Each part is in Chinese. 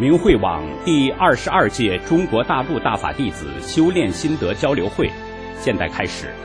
明慧网第22届中国大陆大法弟子修炼心得交流会现在开始。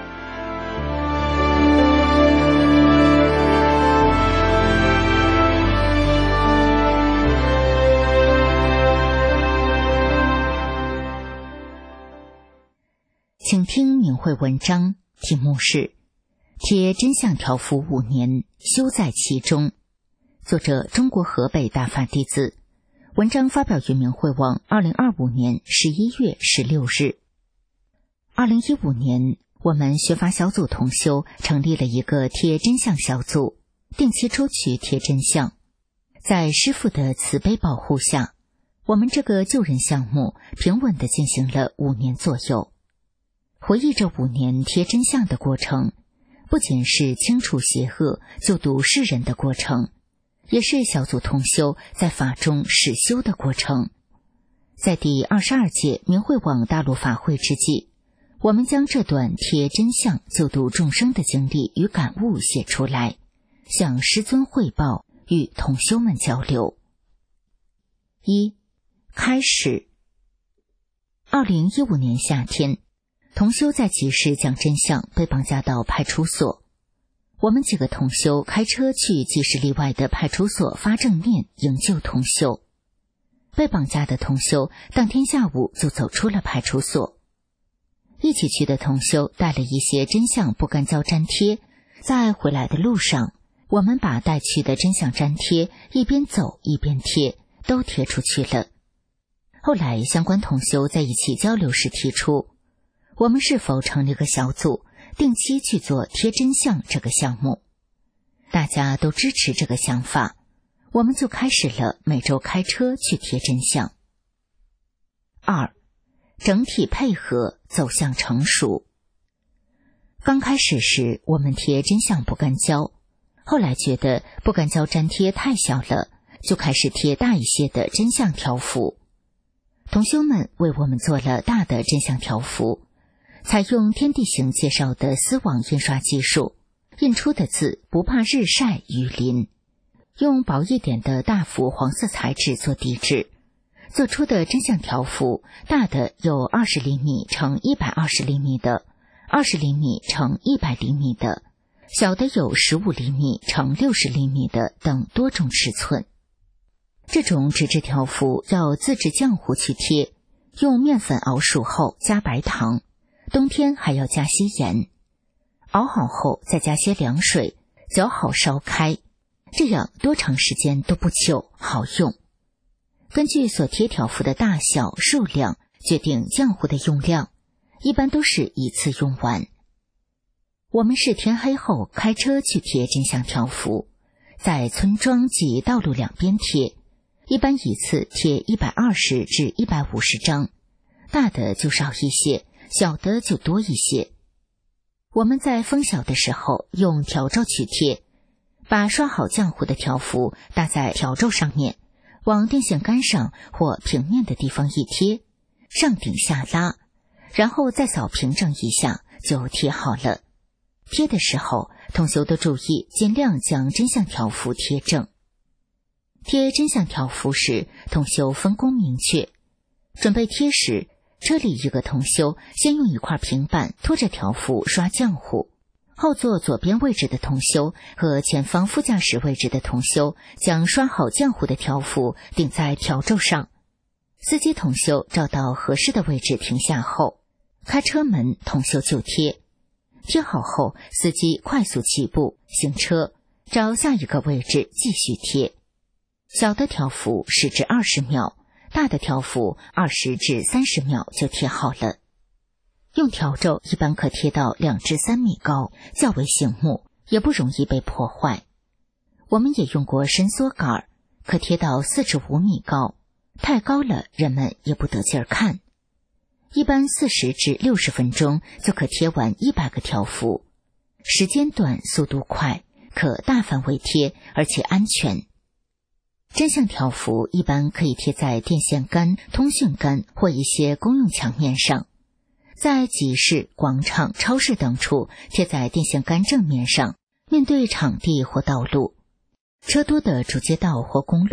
请听明慧文章，题目是贴真相条幅5年，修在其中。作者中国河北大法弟子。文章发表于明慧网2025年11月16日。2015年，我们学法小组同修成立了一个贴真相小组，定期抽取贴真相。在师父的慈悲保护下，我们这个救人项目平稳地进行了5年左右。回忆这5年贴真相的过程，不仅是清除邪恶、救度世人的过程，也是小组同修在法中实修的过程。在第22届明慧网大陆法会之际，我们将这段贴真相救度众生的经历与感悟写出来，向师尊汇报，与同修们交流。1. 开始。2015年夏天，同修在集市讲真相被绑架到派出所。我们几个同修开车去集市例外的派出所发正念营救同修。被绑架的同修当天下午就走出了派出所。一起去的同修带了一些真相不干胶粘贴，在回来的路上，我们把带去的真相粘贴一边走一边贴，都贴出去了。后来相关同修在一起交流时提出，我们是否成立个小组，定期去做贴真相这个项目。大家都支持这个想法，我们就开始了每周开车去贴真相。2. 整体配合走向成熟。刚开始时，我们贴真相不干胶，后来觉得不干胶粘贴太小了，就开始贴大一些的真相条幅。同修们为我们做了大的真相条幅，采用天地行介绍的丝网印刷技术，印出的字不怕日晒雨淋，用薄一点的大幅黄色材质做底纸，做出的真相条幅大的有20厘米乘120厘米的，20厘米乘100厘米的，小的有15厘米乘60厘米的等多种尺寸。这种纸质条幅要自制浆糊去贴，用面粉熬熟后加白糖，冬天还要加些盐，熬好后再加些凉水，搅好烧开，这样多长时间都不久，好用。根据所贴条幅的大小数量决定浆糊的用量，一般都是一次用完。我们是天黑后开车去贴真相条幅，在村庄及道路两边贴，一般一次贴120至150张，大的就少一些，小的就多一些。我们在风小的时候用笤帚去贴，把刷好浆糊的条幅搭在笤帚上面，往电线杆上或平面的地方一贴，上顶下拉，然后再扫平整一下就贴好了。贴的时候，同修都注意尽量将真相条幅贴正。贴真相条幅时，同修分工明确。准备贴时，车里一个同修先用一块平板拖着条幅刷浆糊，后座左边位置的同修和前方副驾驶位置的同修将刷好浆糊的条幅顶在笤帚上。司机同修找到合适的位置停下后，开车门同修就贴。贴好后，司机快速起步行车，找下一个位置继续贴。小的条幅10至20秒，大的条幅20至30秒就贴好了。用笤帚一般可贴到2至3米高，较为醒目，也不容易被破坏。我们也用过伸缩杆，可贴到4至5米高，太高了人们也不得劲儿看。一般40至60分钟就可贴完100个条幅，时间短，速度快，可大范围贴，而且安全。真相条幅一般可以贴在电线杆、通讯杆或一些公用墙面上，在集市、广场、超市等处贴在电线杆正面上，面对场地或道路。车多的主街道或公路，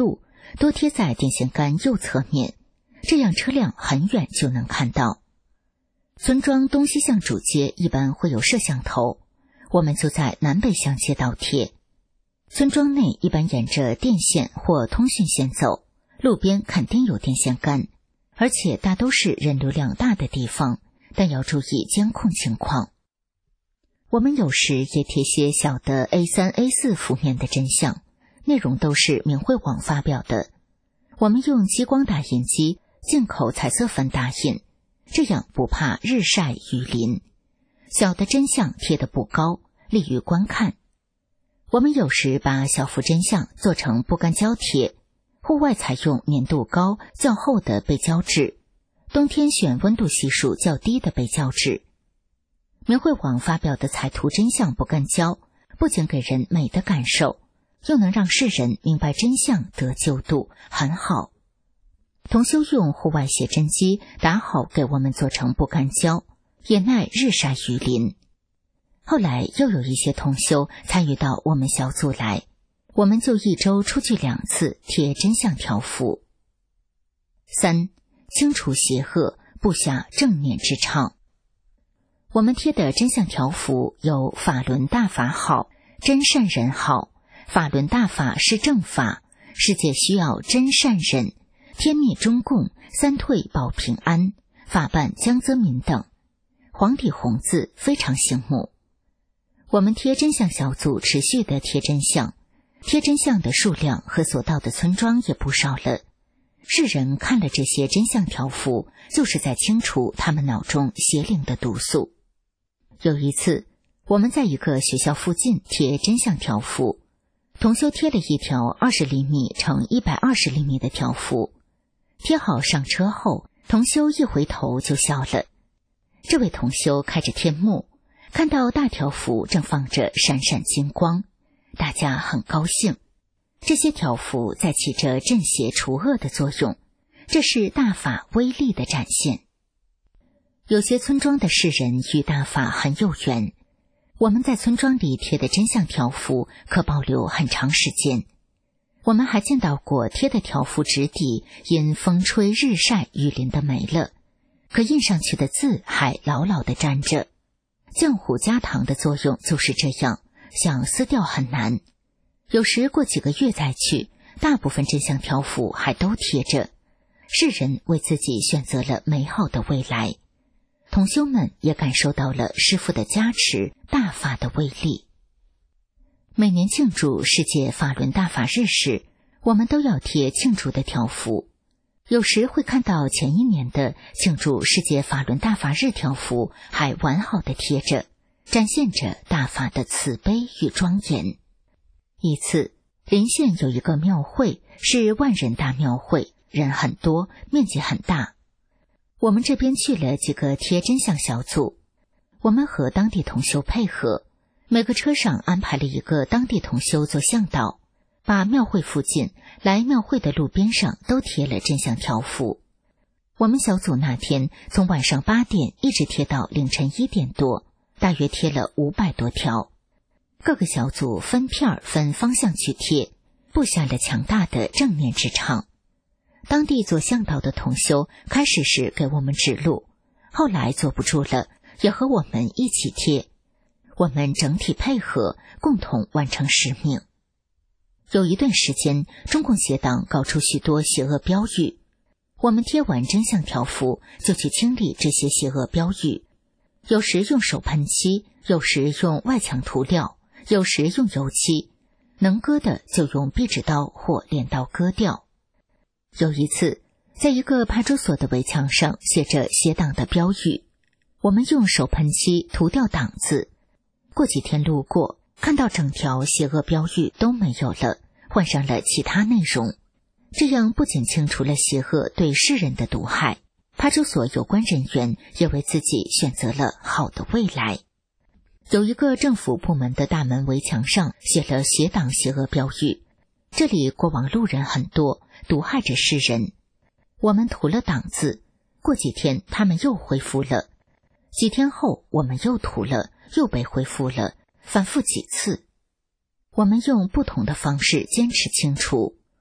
多贴在电线杆右侧面，这样车辆很远就能看到。村庄东西向主街一般会有摄像头，我们就在南北向街道贴。村庄内一般沿着电线或通讯线走，路边肯定有电线杆，而且大都是人流量大的地方，但要注意监控情况。我们有时也贴些小的 A3、A4 幅面的真相，内容都是明慧网发表的。我们用激光打印机进口彩色粉打印，这样不怕日晒雨淋。小的真相贴得不高，利于观看。我们有时把小幅真相做成不干胶贴，户外采用粘度高较厚的背胶纸，冬天选温度系数较低的背胶纸。明慧网发表的彩图真相不干胶，不仅给人美的感受，又能让世人明白真相得救度，很好。同修用户外写真机打好给我们做成不干胶，也耐日晒雨淋。后来又有一些同修参与到我们小组来，我们就一周出去2次贴真相条幅。3. 清除邪恶，布下正面之场。我们贴的真相条幅有法轮大法好，真善人好，法轮大法是正法，世界需要真善人，天灭中共，三退保平安，法办江泽民等，黄底红字非常醒目。我们贴真相小组持续的贴真相，贴真相的数量和所到的村庄也不少了。世人看了这些真相条幅，就是在清除他们脑中邪灵的毒素。有一次，我们在一个学校附近贴真相条幅，同修贴了一条20厘米乘120厘米的条幅。贴好上车后，同修一回头就笑了。这位同修开着天幕，看到大条幅正放着闪闪金光，大家很高兴。这些条幅在起着镇邪除恶的作用，这是大法威力的展现。有些村庄的世人与大法很有缘，我们在村庄里贴的真相条幅可保留很长时间。我们还见到过贴的条幅纸底因风吹日晒雨淋的没了，可印上去的字还牢牢地粘着。浆糊加糖的作用就是这样，想撕掉很难。有时过几个月再去，大部分真相条幅还都贴着，世人为自己选择了美好的未来。同修们也感受到了师父的加持，大法的威力。每年庆祝世界法轮大法日时，我们都要贴庆祝的条幅。有时会看到前一年的庆祝世界法轮大法日条幅还完好的贴着，展现着大法的慈悲与庄严。一次，临县有一个庙会，是万人大庙会，人很多，面积很大。我们这边去了几个贴真相小组，我们和当地同修配合，每个车上安排了一个当地同修做向导，把庙会附近来庙会的路边上都贴了真相条幅。我们小组那天从晚上8点一直贴到凌晨1点多，大约贴了500多条。各个小组分片分方向去贴，布下了强大的正面之场。当地做向导的同修开始时给我们指路，后来坐不住了，也和我们一起贴。我们整体配合，共同完成使命。有一段时间，中共邪党搞出许多邪恶标语，我们贴完真相条幅就去清理这些邪恶标语，有时用手喷漆，有时用外墙涂料，有时用油漆，能割的就用壁纸刀或镰刀割掉。有一次，在一个派出所的围墙上写着邪党的标语，我们用手喷漆涂掉党字。过几天路过，看到整条邪恶标语都没有了，换上了其他内容。这样不仅清除了邪恶对世人的毒害，派出所有关人员也为自己选择了好的未来。有一个政府部门的大门围墙上写了邪党邪恶标语，这里过往路人很多，毒害着世人。我们涂了党字，过几天他们又恢复了，几天后我们又涂了，又被恢复了，反复几次。我们用不同的方式坚持清除，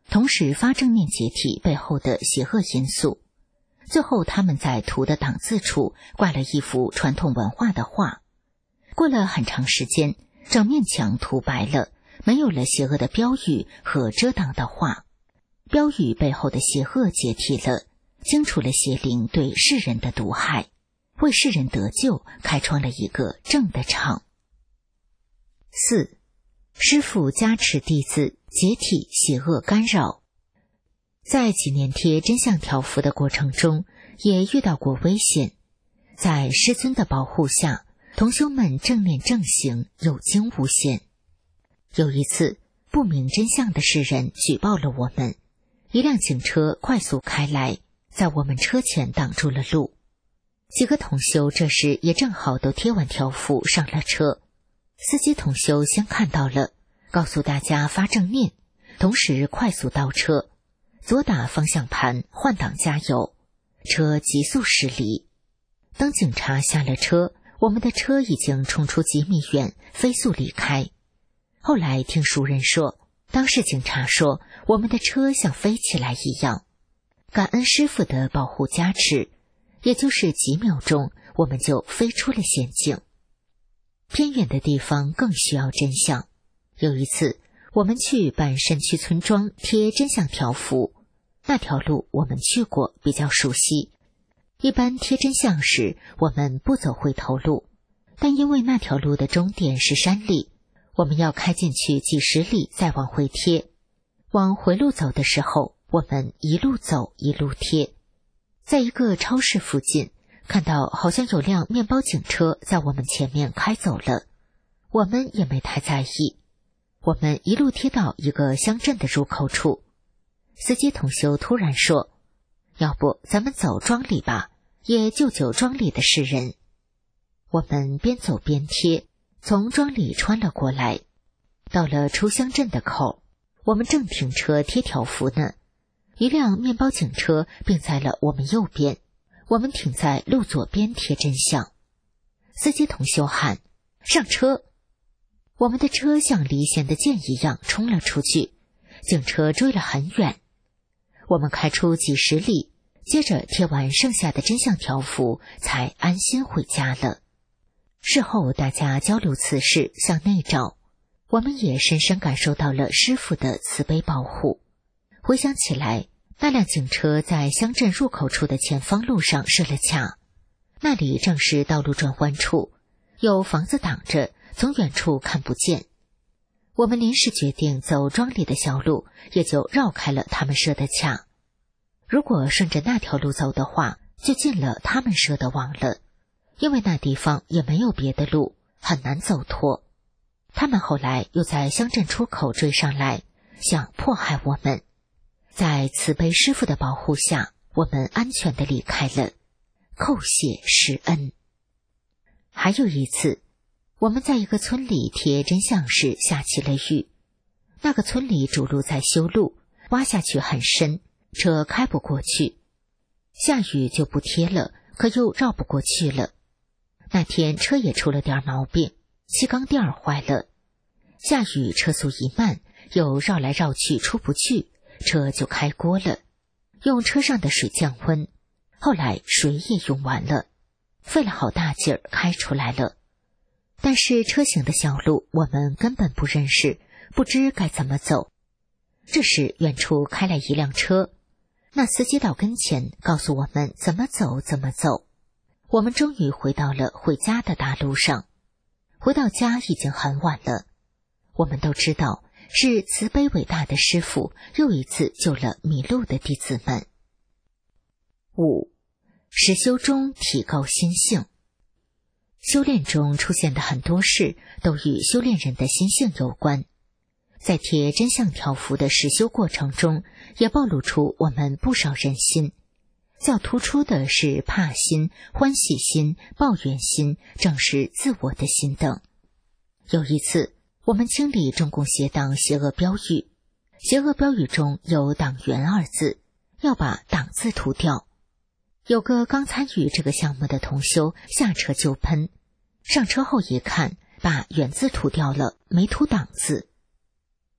同时发正面解体背后的邪恶因素。最后他们在图的挡字处挂了一幅传统文化的画。过了很长时间，整面墙涂白了，没有了邪恶的标语和遮挡的画。标语背后的邪恶解体了，清除了邪灵对世人的毒害，为世人得救开创了一个正的场。4. 师父加持弟子，解体邪恶干扰。在几年贴真相条幅的过程中，也遇到过危险。在师尊的保护下，同修们正念正行，有惊无险。有一次，不明真相的世人举报了我们，一辆警车快速开来，在我们车前挡住了路。几个同修这时也正好都贴完条幅上了车。司机同修先看到了，告诉大家发正念，同时快速倒车，左打方向盘换挡加油，车急速驶离。当警察下了车，我们的车已经冲出几米远，飞速离开。后来听熟人说，当时警察说我们的车像飞起来一样。感恩师父的保护加持，也就是几秒钟，我们就飞出了险境。偏远的地方更需要真相。有一次，我们去半山区村庄贴真相条幅，那条路我们去过，比较熟悉。一般贴真相时，我们不走回头路，但因为那条路的终点是山里，我们要开进去几十里再往回贴。往回路走的时候，我们一路走一路贴。在一个超市附近，看到好像有辆面包警车在我们前面开走了，我们也没太在意。我们一路贴到一个乡镇的入口处，司机同修突然说，要不咱们走庄里吧，也救救庄里的世人。我们边走边贴，从庄里穿了过来。到了出乡镇的口，我们正停车贴条幅呢，一辆面包警车并在了我们右边，我们停在路左边贴真相。司机同修喊，上车。我们的车像离弦的箭一样冲了出去，警车追了很远。我们开出几十里，接着贴完剩下的真相条幅，才安心回家了。事后大家交流此事，向内找，我们也深深感受到了师父的慈悲保护。回想起来，那辆警车在乡镇入口处的前方路上设了卡，那里正是道路转弯处，有房子挡着，从远处看不见。我们临时决定走庄里的小路，也就绕开了他们设的卡。如果顺着那条路走的话，就进了他们设的网了，因为那地方也没有别的路，很难走脱。他们后来又在乡镇出口追上来，想迫害我们。在慈悲师父的保护下，我们安全地离开了，叩谢师恩。还有一次，我们在一个村里贴真相时下起了雨，那个村里主路在修路，挖下去很深，车开不过去。下雨就不贴了，可又绕不过去了。那天车也出了点毛病，气缸垫坏了。下雨车速一慢，又绕来绕去出不去，车就开锅了。用车上的水降温，后来水也用完了，费了好大劲儿开出来了。但是车行的小路我们根本不认识，不知该怎么走。这时远处开来一辆车，那司机到跟前告诉我们怎么走怎么走。我们终于回到了回家的大路上。回到家已经很晚了，我们都知道是慈悲伟大的师父又一次救了迷路的弟子们。5. 实修中提高心性。修炼中出现的很多事都与修炼人的心性有关。在贴真相条幅的实修过程中，也暴露出我们不少人心。较突出的是怕心、欢喜心、抱怨心、正视自我的心等。有一次，我们清理中共邪党邪恶标语，邪恶标语中有党员二字，要把党字涂掉。有个刚参与这个项目的同修下车就喷，上车后一看，把原字涂掉了，没涂党字。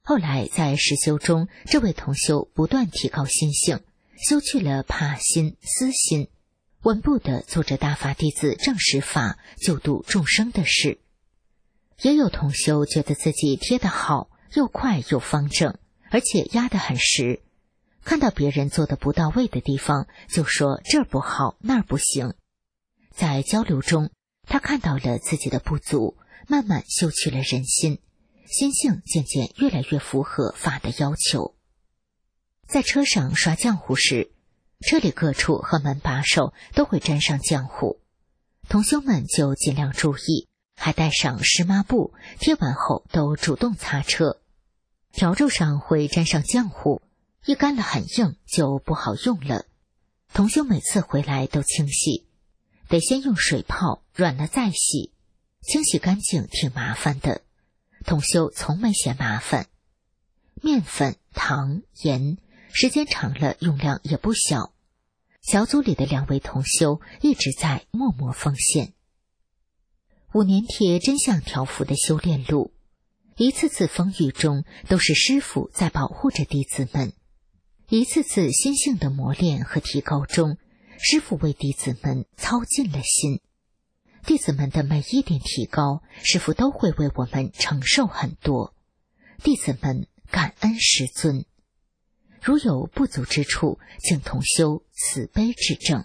后来在实修中，这位同修不断提高心性，修去了怕心、私心，稳步地做着大法弟子正实法救度众生的事。也有同修觉得自己贴得好，又快又方正，而且压得很实，看到别人做得不到位的地方，就说这儿不好，那儿不行。在交流中，他看到了自己的不足，慢慢修去了人心，心性渐渐越来越符合法的要求。在车上刷浆糊时，车里各处和门把手都会沾上浆糊，同修们就尽量注意，还带上湿抹布，贴完后都主动擦车。笤帚上会沾上浆糊，一干了很硬就不好用了。同修每次回来都清洗，得先用水泡，软了再洗，清洗干净挺麻烦的，同修从没嫌麻烦。面粉、糖、盐，时间长了用量也不小。小组里的2位同修一直在默默奉献。5年贴真相条幅的修炼路，一次次风雨中都是师父在保护着弟子们，一次次心性的磨练和提高中，师父为弟子们操尽了心。弟子们的每一点提高，师父都会为我们承受很多，弟子们感恩师尊。如有不足之处，请同修慈悲指正。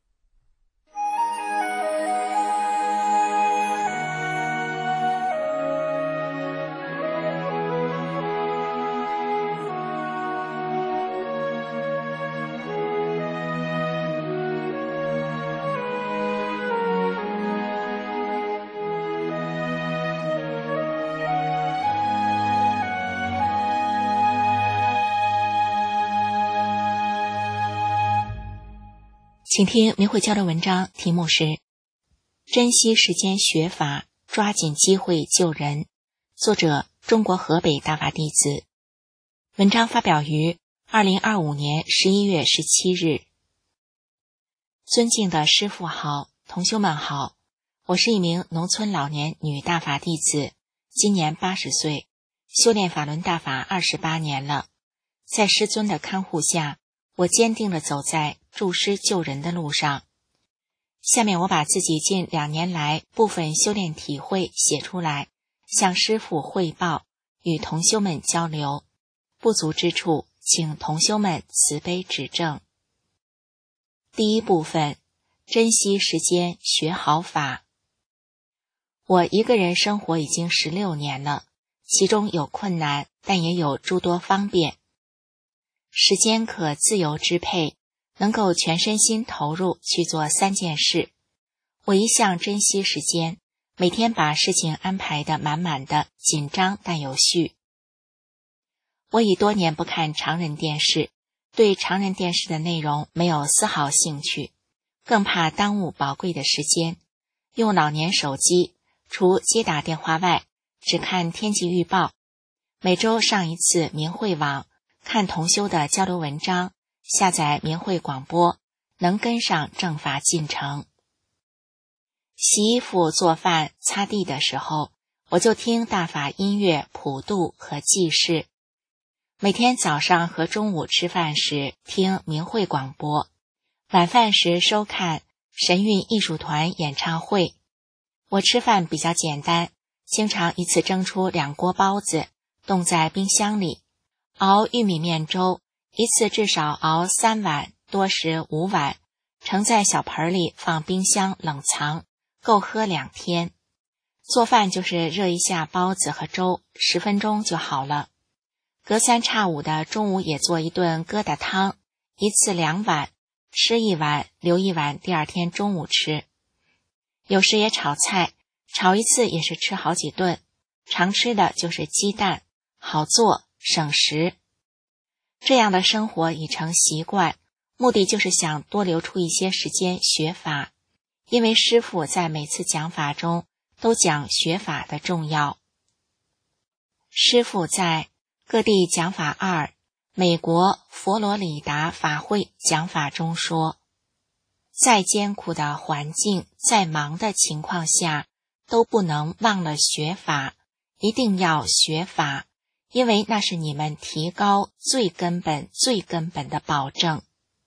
请听明慧交流文章，题目是珍惜时间学法，抓紧机会救人，作者中国河北大法弟子。文章发表于2025年11月17日。尊敬的师父好，同修们好，我是一名农村老年女大法弟子，今年80岁，修炼法轮大法28年了。在师尊的看护下，我坚定地走在助师救人的路上。下面我把自己近2年来部分修炼体会写出来，向师父汇报，与同修们交流。不足之处，请同修们慈悲指正。第一部分，珍惜时间学好法。我一个人生活已经16年了，其中有困难，但也有诸多方便。时间可自由支配，能够全身心投入去做3件事。我一向珍惜时间，每天把事情安排得满满的，紧张但有序。我已多年不看常人电视，对常人电视的内容没有丝毫兴趣，更怕耽误宝贵的时间。用老年手机，除接打电话外，只看天气预报。每周上一次明慧网，看同修的交流文章，下载明慧广播，能跟上正法进程。洗衣服、做饭、擦地的时候，我就听大法音乐普度和济世。每天早上和中午吃饭时听明慧广播，晚饭时收看神韵艺术团演唱会。我吃饭比较简单，经常一次蒸出2锅包子，冻在冰箱里。熬玉米面粥，一次至少熬3碗，多时5碗，盛在小盆里放冰箱冷藏，够喝2天。做饭就是热一下包子和粥，10分钟就好了。隔3差5的中午也做一顿疙瘩汤，一次2碗，吃1碗，留1碗第2天中午吃。有时也炒菜，炒一次也是吃好几顿。常吃的就是鸡蛋，好做省时。这样的生活已成习惯，目的就是想多留出一些时间学法，因为师父在每次讲法中都讲学法的重要。师父在各地讲法2美国佛罗里达法会讲法中说，再艰苦的环境，再忙的情况下，都不能忘了学法，一定要学法， 因为那是你们提高最根本的保证。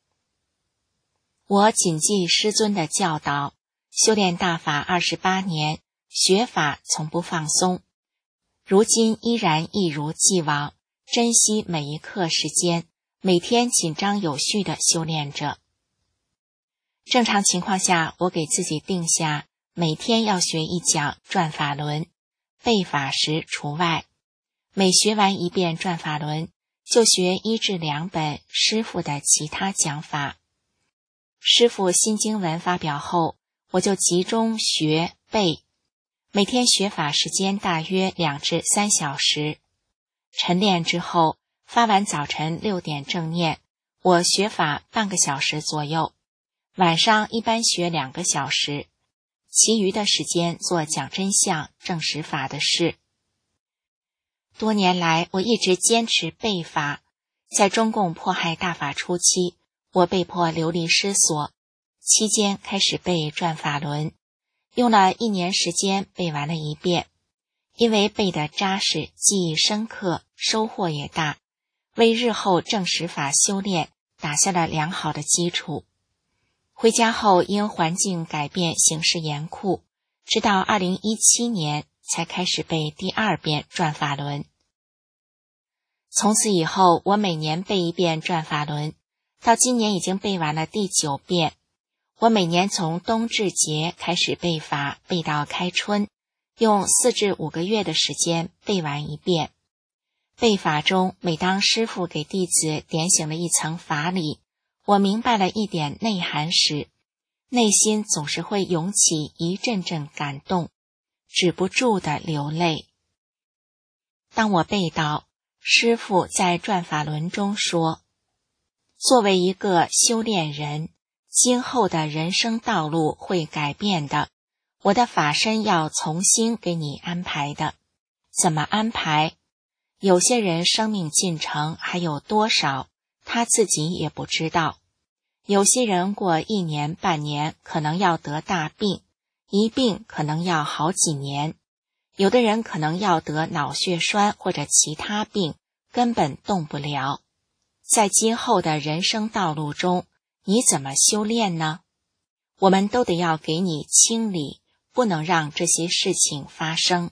我谨记师尊的教导，修炼大法28年，学法从不放松，如今依然一如既往，珍惜每一刻时间，每天紧张有序地修炼着。正常情况下，我给自己定下每天要学一讲转法轮，背法时除外。每学完一遍转法轮，就学1至2本师父的其他讲法。师父新经文发表后，我就集中学背，每天学法时间大约2至3小时。晨练之后，发完早晨6点正念，我学法半个小时左右，晚上一般学2个小时，其余的时间做讲真相证实法的事。多年来，我一直坚持背法。在中共迫害大法初期，我被迫流离失所，期间开始背转法轮，用了1年时间背完了1遍。因为背得扎实，记忆深刻，收获也大，为日后证实法修炼打下了良好的基础。回家后因环境改变，形势严酷，直到2017年才开始背第2遍转法轮。从此以后，我每年背1遍转法轮，到今年已经背完了第9遍。我每年从冬至节开始背法，背到开春，用4至5个月的时间背完1遍。背法中，每当师父给弟子点醒了一层法理，我明白了一点内涵时，内心总是会涌起一阵阵感动，止不住的流泪。当我背到师父在转法轮中说，作为一个修炼人，今后的人生道路会改变的，我的法身要重新给你安排的。怎么安排？有些人生命进程还有多少，他自己也不知道。有些人过1年半年可能要得大病，一病可能要好几年。有的人可能要得脑血栓或者其他病，根本动不了。在今后的人生道路中，你怎么修炼呢？我们都得要给你清理，不能让这些事情发生。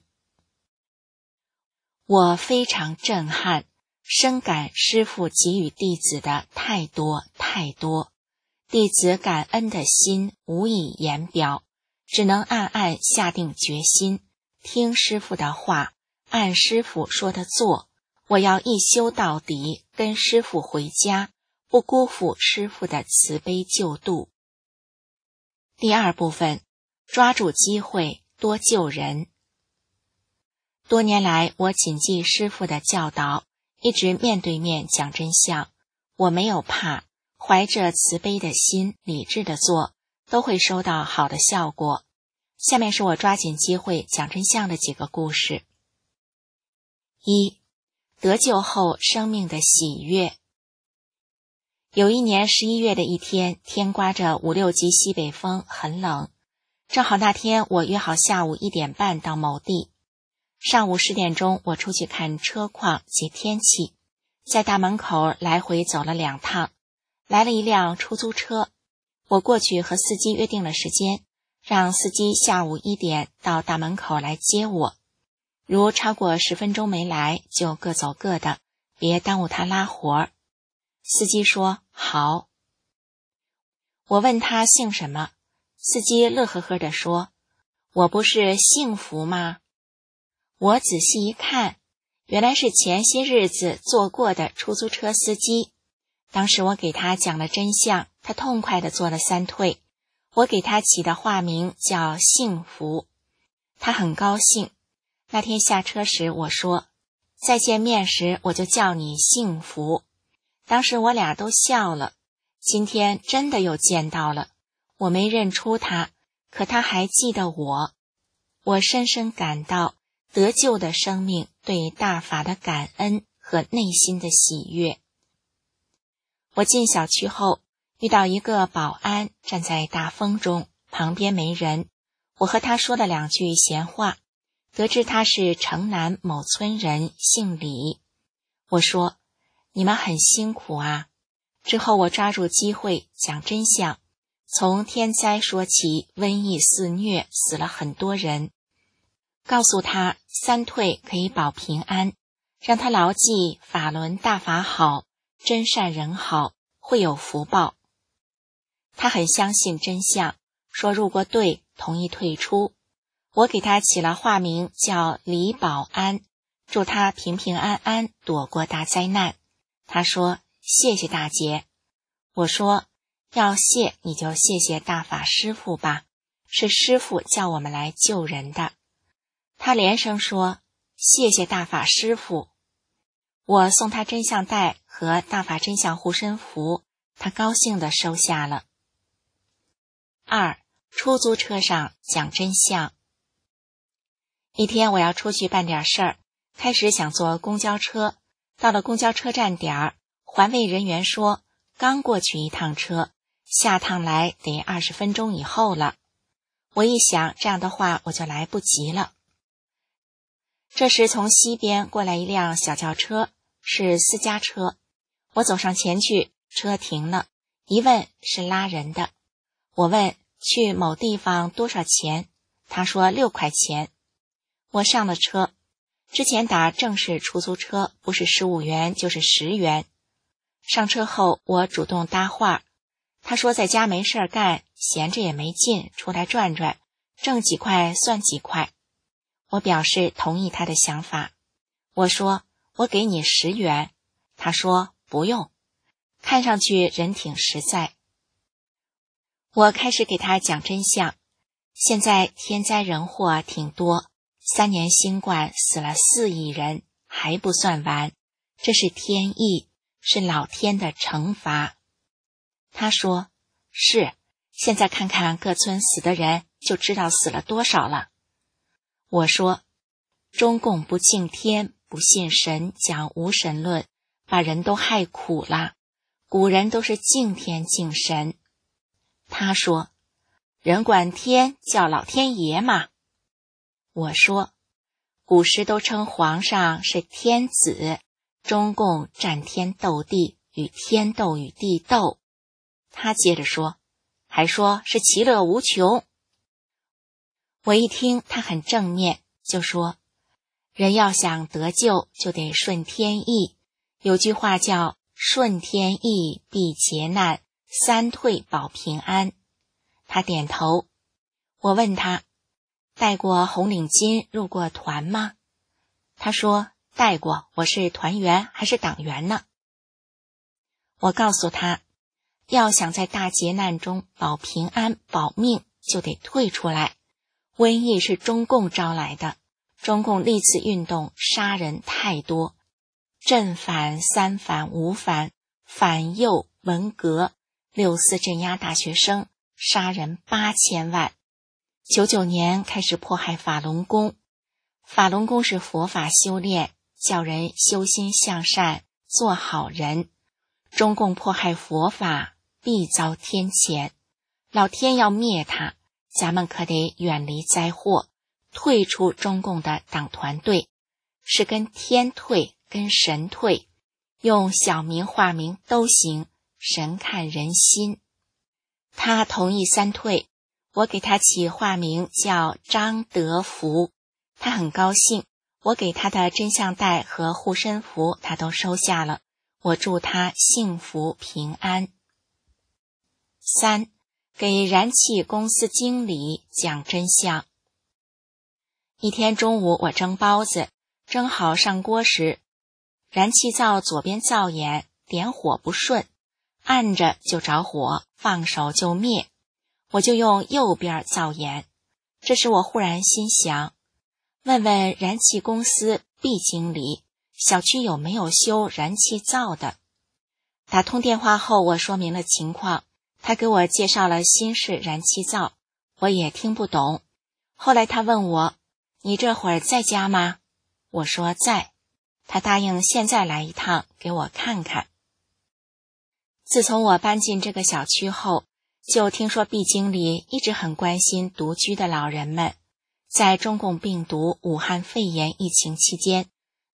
我非常震撼，深感师父给予弟子的太多，弟子感恩的心无以言表，只能暗暗下定决心，听师父的话，按师父说的做。我要一修到底，跟师父回家，不辜负师父的慈悲救度。第2部分，抓住机会，多救人。多年来，我谨记师父的教导，一直面对面讲真相。我没有怕，怀着慈悲的心，理智的做，都会收到好的效果。下面是我抓紧机会讲真相的几个故事。1. 得救后生命的喜悦。有一年11月的一天，天刮着5、6级西北风，很冷。正好那天我约好下午1点半到某地。上午10点钟，我出去看车况及天气，在大门口来回走了2趟，来了一辆出租车。我过去和司机约定了时间，让司机下午1点到大门口来接我。如超过10分钟没来，就各走各的，别耽误他拉活。司机说好。我问他姓什么，司机乐呵呵地说，我不是幸福吗？我仔细一看，原来是前些日子坐过的出租车司机。当时我给他讲了真相，他痛快地做了3退。我给他起的化名叫幸福，他很高兴。那天下车时我说，再见面时我就叫你幸福。当时我俩都笑了。今天真的又见到了，我没认出他，可他还记得我。我深深感到得救的生命对大法的感恩和内心的喜悦。我进小区后，遇到一个保安站在大风中，旁边没人。我和他说了2句闲话，得知他是城南某村人，姓李。 我说，你们很辛苦啊。之后我抓住机会讲真相，从天灾说起，瘟疫肆虐，死了很多人，告诉他三退可以保平安，让他牢记法轮大法好，真善人好，会有福报。他很相信真相，说如果对，同意退出。我给他起了化名叫李保安，祝他平平安安躲过大灾难。他说谢谢大姐。我说要谢你就谢谢大法师父吧，是师父叫我们来救人的。他连声说谢谢大法师父。我送他真相带和大法真相护身符，他高兴地收下了。2. 出租车上讲真相。一天我要出去办点事儿，开始想坐公交车，到了公交车站点儿，环卫人员说刚过去一趟车，下趟来得20分钟以后了。我一想这样的话我就来不及了。这时从西边过来一辆小轿车，是私家车。我走上前去，车停了，一问是拉人的。我问去某地方多少钱，他说6块钱。我上了车，之前打正式出租车不是15元就是10元。上车后我主动搭话，他说在家没事儿干，闲着也没劲，出来转转，挣几块算几块。我表示同意他的想法。我说我给你10元，他说不用，看上去人挺实在。我开始给他讲真相，现在天灾人祸挺多，3年新冠死了4亿人，还不算完，这是天意，是老天的惩罚。他说是，现在看看各村死的人就知道死了多少了。我说中共不敬天，不信神，讲无神论，把人都害苦了，古人都是敬天敬神。他说人管天叫老天爷嘛。我说古时都称皇上是天子，中共战天斗地，与天斗与地斗。他接着说还说是其乐无穷。我一听他很正面，就说人要想得救就得顺天意，有句话叫顺天意必劫难，三退保平安。他点头。我问他带过红领巾入过团吗？他说带过，我是团员还是党员呢？我告诉他要想在大劫难中保平安保命，就得退出来。瘟疫是中共招来的，中共历次运动杀人太多，正反、三反、五反、反右、文革、6·4镇压大学生，杀人8000万。99年开始迫害法轮功，法轮功是佛法修炼，叫人修心向善，做好人。中共迫害佛法，必遭天谴，老天要灭他，咱们可得远离灾祸，退出中共的党团队，是跟天退，跟神退，用小名化名都行，神看人心。他同意三退，我给他起化名叫张德福，他很高兴，我给他的真相带和护身符他都收下了，我祝他幸福平安。3. 给燃气公司经理讲真相。一天中午我蒸包子，蒸好上锅时，燃气灶左边灶眼点火不顺，按着就着火，放手就灭，我就用右边灶眼。这时我忽然心想，问问燃气公司毕经理，小区有没有修燃气灶的。打通电话后我说明了情况，他给我介绍了新式燃气灶，我也听不懂。后来他问我，你这会儿在家吗？我说在。他答应现在来一趟给我看看。自从我搬进这个小区后，就听说毕经理一直很关心独居的老人们。在中共病毒武汉肺炎疫情期间，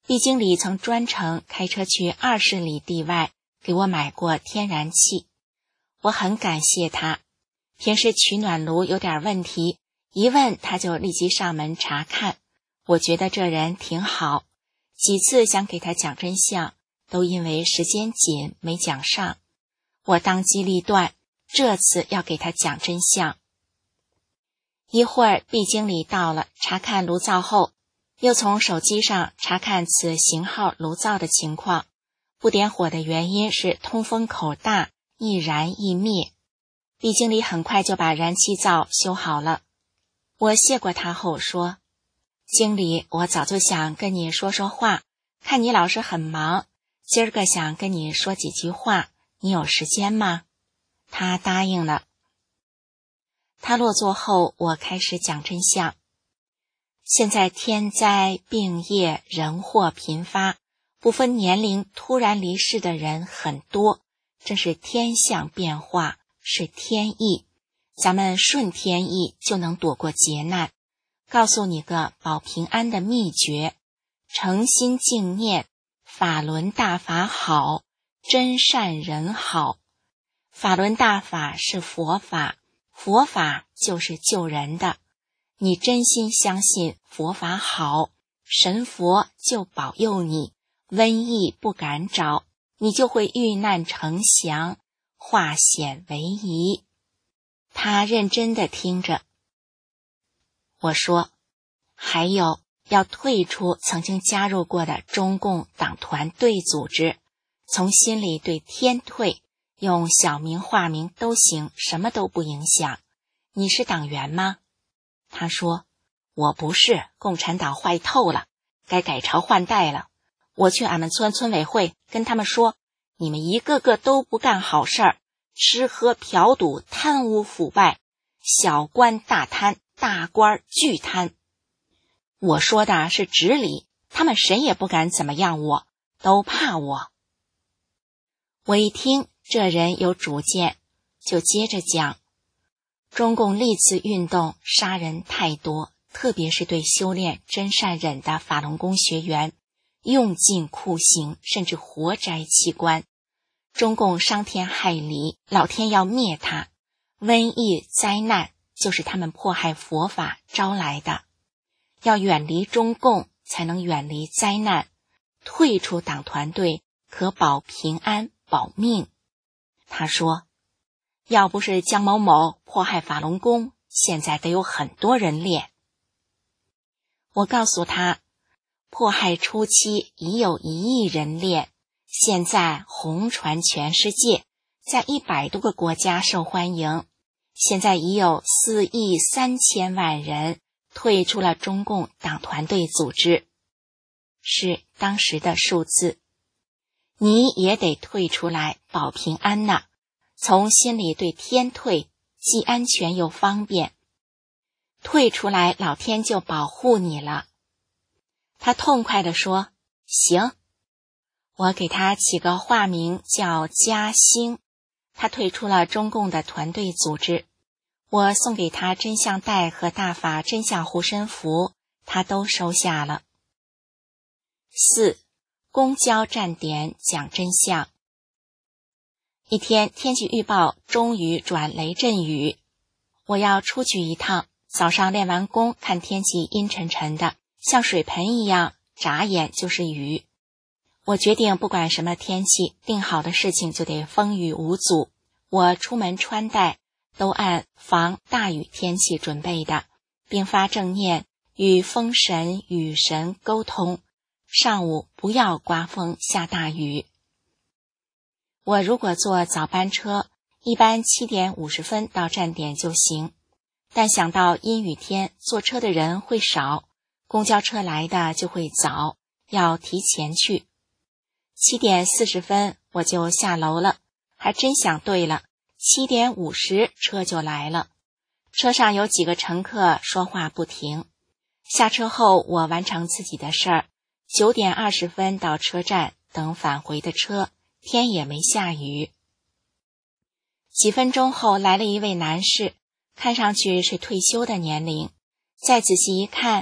毕经理曾专程开车去20里地外给我买过天然气，我很感谢他。平时取暖炉有点问题，一问他就立即上门查看，我觉得这人挺好。几次想给他讲真相，都因为时间紧没讲上。我当机立断，这次要给他讲真相。一会儿毕经理到了，查看炉灶后，又从手机上查看此型号炉灶的情况。不点火的原因是通风口大，易燃易灭。毕经理很快就把燃气灶修好了。我谢过他后说，经理，我早就想跟你说说话，看你老是很忙，今儿个想跟你说几句话，你有时间吗？他答应了。他落座后，我开始讲真相。现在天灾、病业、人祸频发，不分年龄突然离世的人很多，这是天象变化，是天意。咱们顺天意就能躲过劫难。告诉你个保平安的秘诀：诚心静念，法轮大法好，真善人好。法轮大法是佛法，佛法就是救人的。你真心相信佛法好，神佛就保佑你，瘟疫不敢找，你就会遇难成祥，化险为夷。他认真地听着。我说，还有要退出曾经加入过的中共党团队组织，从心里对天退，用小名化名都行，什么都不影响。你是党员吗？他说，我不是，共产党坏透了，该改朝换代了。我去俺们村村委会跟他们说，你们一个个都不干好事儿，吃喝嫖赌，贪污腐败，小官大贪，大官巨贪。我说的是直理，他们谁也不敢怎么样我，都怕我。我一听这人有主见，就接着讲，中共历次运动杀人太多，特别是对修炼真善忍的法轮功学员，用尽酷刑，甚至活摘器官。中共伤天害理，老天要灭他。瘟疫灾难就是他们迫害佛法招来的。要远离中共，才能远离灾难。退出党团队，可保平安，保命。他说，要不是江某某迫害法轮功，现在得有很多人练。我告诉他，迫害初期已有1亿人练，现在红传全世界，在100多个国家受欢迎，现在已有4亿3千万人退出了中共党团队组织，是当时的数字。你也得退出来保平安呐，从心里对天退，既安全又方便。退出来，老天就保护你了。他痛快地说，行。我给他起个化名叫嘉兴。他退出了中共的团队组织。我送给他真相带和大法真相护身符，他都收下了。4. 公交站点讲真相。一天天气预报中雨转雷阵雨，我要出去一趟，早上练完功，看天气阴沉沉的，像水盆一样，眨眼就是雨。我决定不管什么天气，定好的事情就得风雨无阻。我出门穿戴都按防大雨天气准备的，并发正念与风神雨神沟通，上午不要刮风下大雨。我如果坐早班车，一般7点50分到站点就行，但想到阴雨天坐车的人会少，公交车来的就会早，要提前去。7点40分我就下楼了，还真想对了，7点50车就来了。车上有几个乘客说话不停。下车后我完成自己的事儿，9点20分到车站等返回的车，天也没下雨。几分钟后来了一位男士，看上去是退休的年龄，再仔细一看，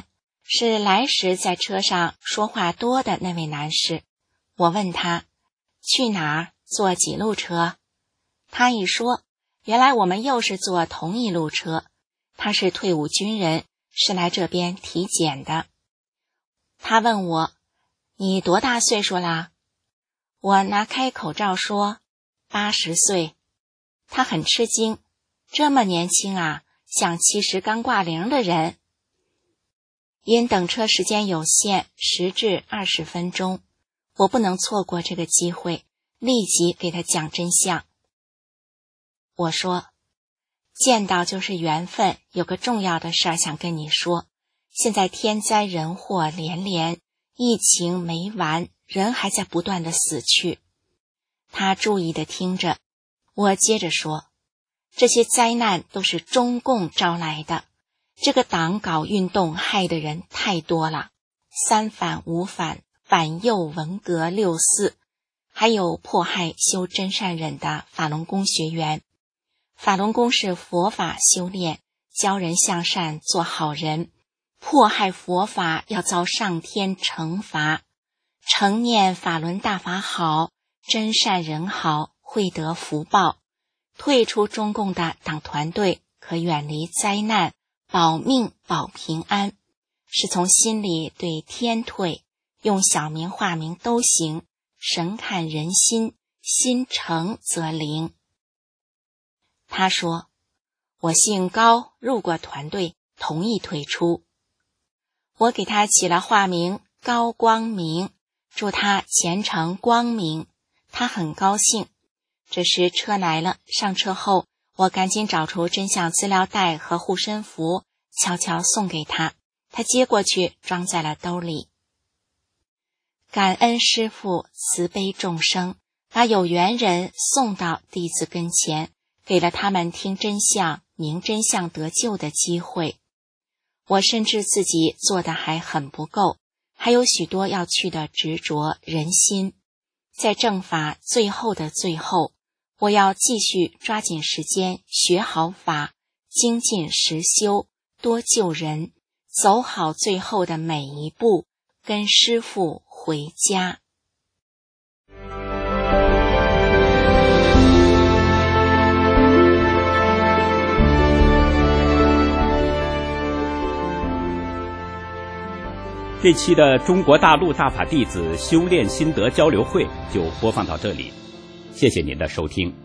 是来时在车上说话多的那位男士。我问他去哪儿，坐几路车？他一说，原来我们又是坐同一路车。他是退伍军人，是来这边体检的。他问我，你多大岁数啦？我拿开口罩说80岁。他很吃惊，这么年轻啊，像70刚挂零的人。因等车时间有限，10至20分钟，我不能错过这个机会，立即给他讲真相。我说，见到就是缘分，有个重要的事儿想跟你说。现在天灾人祸连连，疫情没完，人还在不断的死去。他注意地听着，我接着说，这些灾难都是中共招来的，这个党搞运动害的人太多了，3反5反，反右文革6四，还有迫害修真善忍的法轮功学员。法轮功是佛法修炼，教人向善做好人，迫害佛法要遭上天惩罚。诚念法轮大法好，真善人好，会得福报。退出中共的党团队，可远离灾难，保命保平安，是从心里对天退，用小名化名都行，神看人心，心诚则灵。他说，我姓高，入过团队，同意退出。我给他起了化名高光明，祝他前程光明。他很高兴。这时车来了，上车后，我赶紧找出真相资料袋和护身符，悄悄送给他。他接过去，装在了兜里。感恩师父慈悲众生，把有缘人送到弟子跟前，给了他们听真相、明真相得救的机会。我深知自己做的还很不够，还有许多要去的执着人心。在正法最后的最后，我要继续抓紧时间学好法，精进实修，多救人，走好最后的每一步，跟师父回家。 这期的中国大陆大法弟子修炼心得交流会就播放到这里，谢谢您的收听。